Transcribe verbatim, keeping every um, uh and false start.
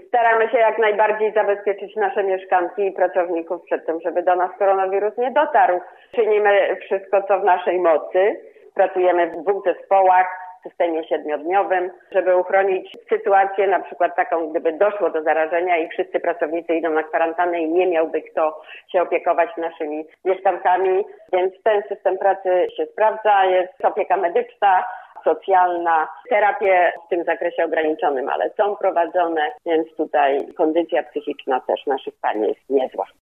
Staramy się jak najbardziej zabezpieczyć nasze mieszkanki i pracowników przed tym, żeby do nas koronawirus nie dotarł. Czynimy wszystko, co w naszej mocy. Pracujemy w dwóch zespołach, w systemie siedmiodniowym, żeby uchronić sytuację na przykład taką, gdyby doszło do zarażenia i wszyscy pracownicy idą na kwarantannę i nie miałby kto się opiekować naszymi mieszkankami. Więc ten system pracy się sprawdza, jest opieka medyczna, socjalna, terapie w tym zakresie ograniczonym, ale są prowadzone, więc tutaj kondycja psychiczna też naszych pań jest niezła.